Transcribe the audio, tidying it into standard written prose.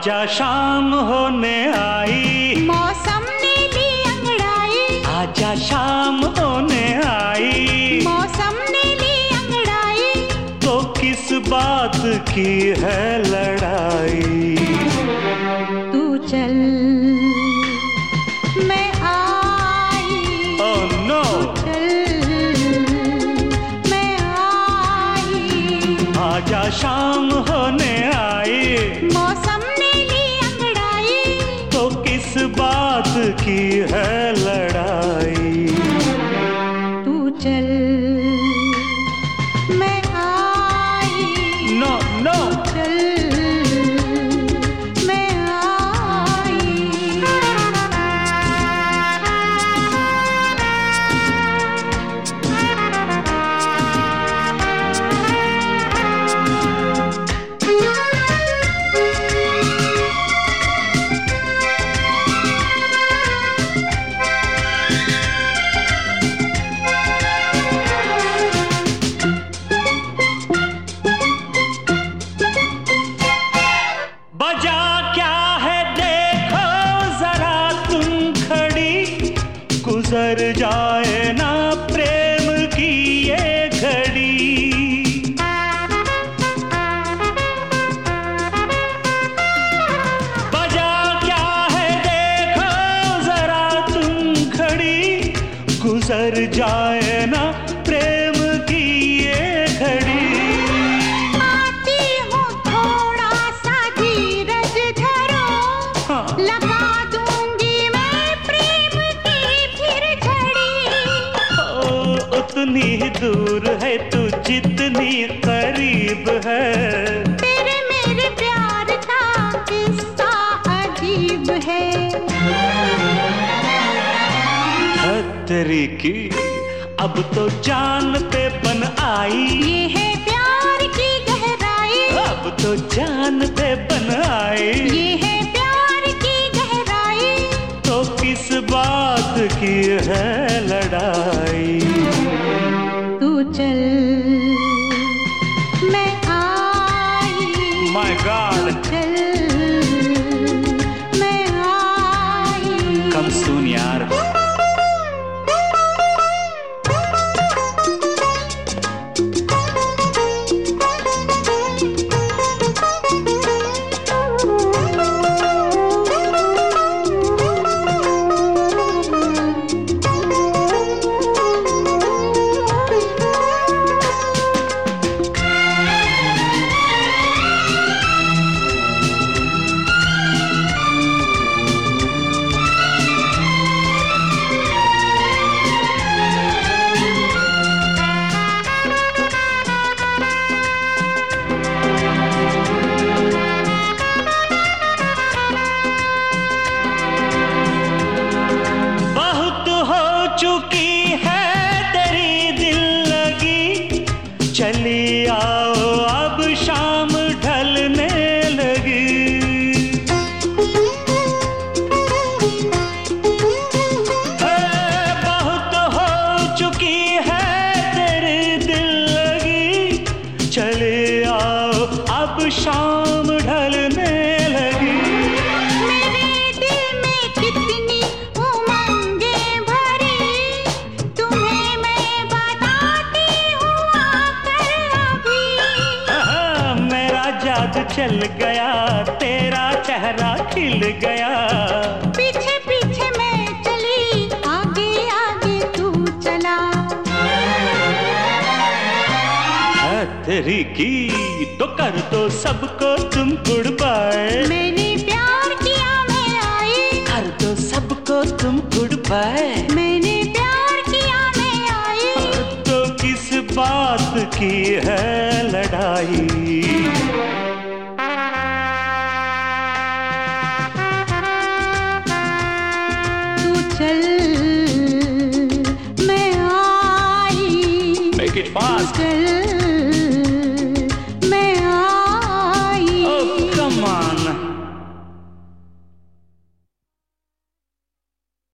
आजा शाम होने आई, मौसम ने ली अंगड़ाई। आजा शाम होने आई, मौसम ने ली अंगड़ाई। तो किस बात की है लड़ाई? तू चल मैं आई। ओह नो, मैं आई। आजा शाम होने आई, मौसम ने ली अंगड़ाई। तो किस बात की है लड़ाई? तू चल मैं आई। नो नो, चल मैं आई। बजा क्या है देखो जरा तुम खड़ी, गुजर जाए ना प्रेम की ये घड़ी। बजा क्या है देखो जरा तुम खड़ी, गुजर जाए ना प्रेम की ये घड़ी। आती हूँ थोड़ा सा धीरज धरो, लगा दूंगी मैं प्रेम की फिर झड़ी। ओ, उतनी ही दूर है तू जितनी करीब है, तेरे मेरे प्यार का किस्सा अजीब है। तेरी की अब तो जान पे बन आई, ये है प्यार की गहराई। अब तो जान पे बन आई, ये है प्यार की गहराई। तो किस बात की है लड़ाई? तू चल मैं आई। माय गॉड, चल मैं आई। कम सून यार। चुकी है तेरी दिल लगी, चली आओ अब शाम ढलने लगी। बहुत हो चुकी है तेरी दिल लगी, चले आओ अब शाम ढलने लगी। जादू चल गया, तेरा चेहरा खिल गया। पीछे पीछे मैं चली, आगे आगे तू चला। तेरी की तो कर दो सबको तुम गुड बाय। मैंने प्यार किया मैं आई, कर दो सबको तुम गुड बाय। मैंने प्यार किया मैं आई। तो किस बात की है लड़ाई? चल मैं आई। Make it fast. चल